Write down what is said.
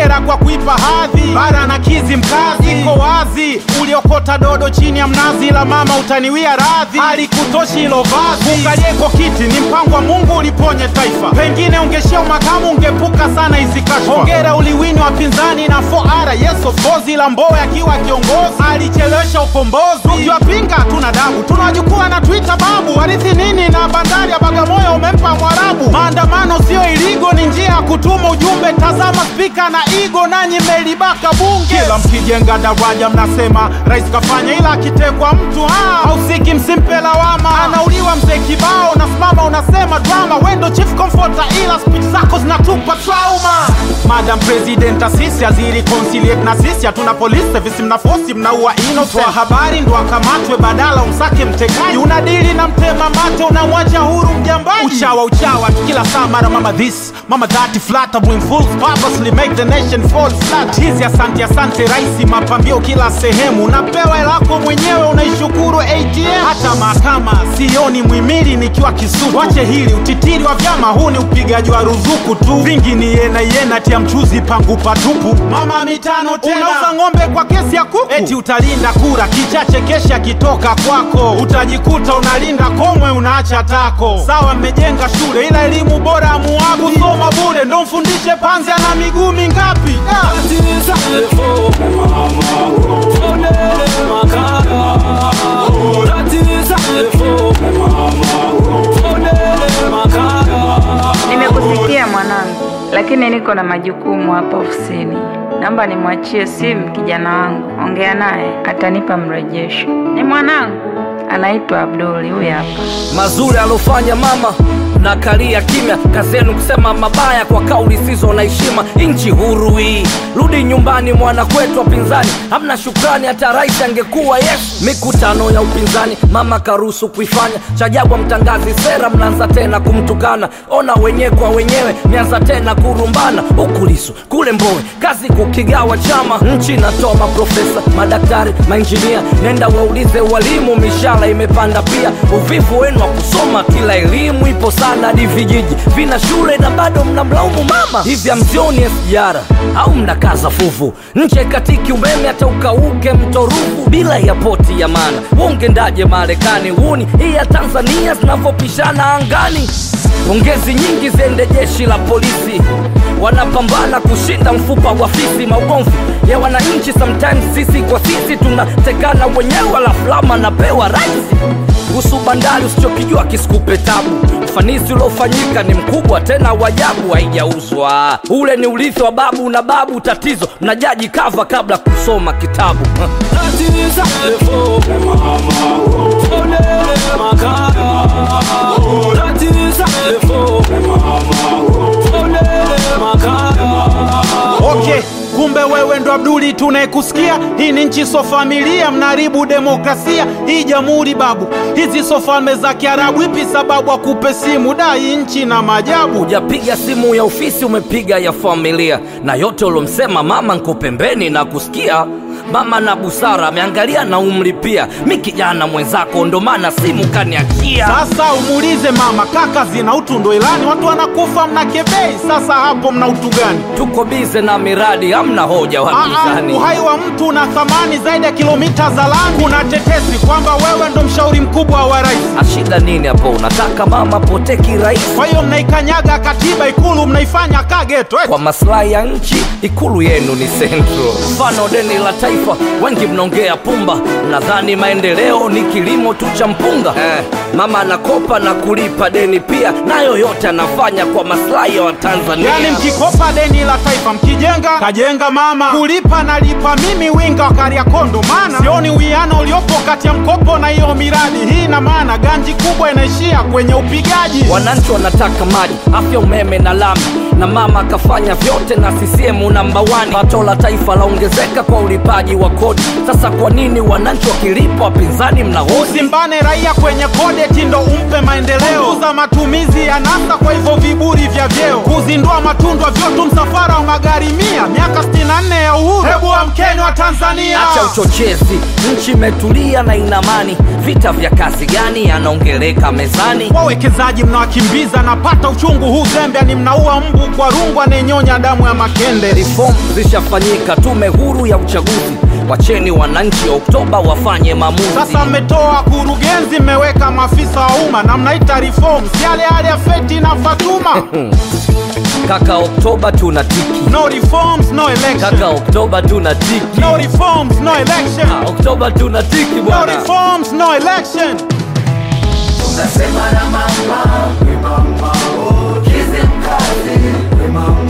hongera kwa kuipa hadhi bara na kizi mkazi. Iko wazi uliokota dodo chini ya mnazi, la mama utaniwia radhi, halikutoshi ilo vazi. Ukalieko kiti ni mpango wa Mungu uliponye taifa, pengine ungeshia makamu ungepuka sana hizi kashfa. Hongera uliwini wapinzani na 4R, yes of course, ila Mbowe akiwa kiongozi alichelewesha ukombozi. Tukiwapinga tuna dabu, tunawajukua na Twitter babu. Warithi nini na bandari ya Bagamoyo umempa Mwarabu? Maandamano sio iligo, ni njia ya kutuma ujumbe. Tazama spika na igo, nanyi melibaka bunge. Kila mkijenga daraja mnasema rais kafanya, ila akitekwa mtu hausiki msimpe lawama. Anauliwa mzee kibao, nasimama unasema drama. Wendo chief comforter, ila speech zako zinatupa trauma. Madam President asisi aziri conciliate na sisi. Hatuna police service, mnafosi mnaua innocent. Kwa habari ndo akamatwe badala umsake mtekaji. Unadili na mtema mate, unamwacha huru mjambaji. Uchawa kila saa mara mama this mama that, flatter bring fools purposely make the nation fall flat. Hizi asante raisi, mapambio kila sehemu. Unapewa elako mwenyewe unaishukuru ATM. Hata mahakama sioni muhimili nikiwa Kisutu. Wache hili utitiri wa vyama, huu ni upigaji wa ruzuku tu. Vingi ni yena tia mchuzi pangu patupu. Mama mitano tena unauza ng'ombe kwa kesi ya kuku. Eti utalinda kura, kichache kesha kitoka kwako. Utajikuta unalinda komwe unaacha tako. Sawa mmejenga shule, ila elimu bora amuagu. Soma bure ndo mfundishe panzi ana miguu mingapi? Nimekusikia mwanangu, lakini niko na majukumu hapa ofisini. Naomba nimwachie simu kijana wangu, ongea naye atanipa mrejesho. Ni mwanangu anaitwa Abduli, huyu hapa. Mazuri alofanya mama na kalia kimya, kazenu kusema mabaya kwa kauli sizo na heshima. Inchi huru hii, rudi nyumbani mwana kwetu. Wapinzani hamna shukrani, hata rais angekuwa Yesu. Mikutano ya upinzani mama karuhusu kuifanya. Chajabwa mtangazi sera, mnaanza tena kumtukana. Ona wenyewe kwa wenyewe, mianza tena kurumbana. Ukulisu kule Mbowe, kazi kukigawa chama. Nchi natoa maprofesa, madaktari, mainjinia. Nenda waulize walimu, mishahara imepanda pia. Uvivu wenu wa kusoma, kila elimu ipo sana. Hadi vijiji vina shule na bado mnamlaumu mama. Hivi amzioni SGR au mnakaza fuvu? Nje katiki umeme hata ukauke mto Ruvu. Bila ya poti ya maana ungendaje Marekani? Huni hii ya Tanzania zinavopishana angani. Pongezi nyingi zende jeshi la polisi, wanapambana kushinda mfupa wa fisi. Maugomvi ya wananchi sometimes sisi kwa sisi tunatekana wenyewe, la flama napewa raisi. Kuhusu bandari usichokijua kisikupe tabu. Ufanisi uliofanyika ni mkubwa tena wajabu, haijauzwa. Ule ni urithi wa babu na babu. Tatizo mnajaji kava kabla kusoma kitabu. Okay, kumbe wewe ndo Abduli tunayekusikia. Hii ni nchi so familia, mnaribu demokrasia. Hii jamhuri babu, hizi so falme za Kiarabu. Ipi sababu akupe simu? Dai nchi na majabu. Hujapiga simu ya ofisi, umepiga ya familia. Na yote ulomsema mama nko pembeni na kusikia. Mama na busara ameangalia na umri pia. Mi kijana mwenzako ndo maana simu kaniachia. Sasa umuulize mama, kaka zina utu ndo ilani. Watu wanakufa mnakebei, sasa hapo mna utu gani? Tuko bize na miradi, hamna hoja wapinzani. Uhai wa mtu una thamani zaidi ya kilomita za lami. Kuna tetesi kwamba wewe ndo mshauri mkubwa wa rais. Ashida nini hapo? Unataka mama pote kirahisi? Kwa hiyo mnaikanyaga katiba, Ikulu mnaifanya kageto. Kwa maslahi ya nchi, Ikulu yenu ni central. Mfano deni la taifa, wengi mnaongea pumba. Nadhani maendeleo ni kilimo tu cha mpunga. Mama anakopa na kulipa deni pia, nayo yote anafanya kwa maslahi ya Watanzania. Yani mkikopa deni la taifa, mkijenga kajenga mama, kulipa nalipa mimi winga wa Kariakondo. Maana sioni uwiano uliopo kati ya mkopo na hiyo miradi. Hii ina maana ganji kubwa inaishia kwenye upigaji. Wananchi wanataka maji, afya, umeme na lami. Na mama akafanya vyote na CCM namba 1. Pato la taifa laongezeka kwa ulipaji wa kodi. Sasa kwa nini wananchi wakilipa wapinzani mnahoji? Usimbane raia kwenye kodi ndo umpe maendeleo. Kuza matumizi ya nasa kwa hivyo viburi vya vyeo. Kuzindua matundwa vyotu msafara wa magari 100. Miaka 64 ya uhuru, hebu amkeni wa Tanzania. Acha uchochezi, nchi imetulia. familia na inamani. Vita vya kasi gani yanaongeleka mezani? Wawekezaji mnawakimbiza, napata uchungu huu zembe. Ni mnaua mbu kwa rungu anenyonya damu ya makende. Reform zishafanyika, tume huru ya uchaguzi. Wacheni wananchi Oktoba wafanye maamuzi. Sasa mmetoa kurugenzi, mmeweka maafisa wa umma na mnaita reform. Si yale yale ya Feti na Fatuma. Kaka Oktoba tunatiki. No reforms, no election. Kaka Oktoba tunatiki. No reforms, no election. Oktoba tunatiki No bwana. reforms, no election. Tunasema na mama, we mama, oh, Kizimkazi, we mama.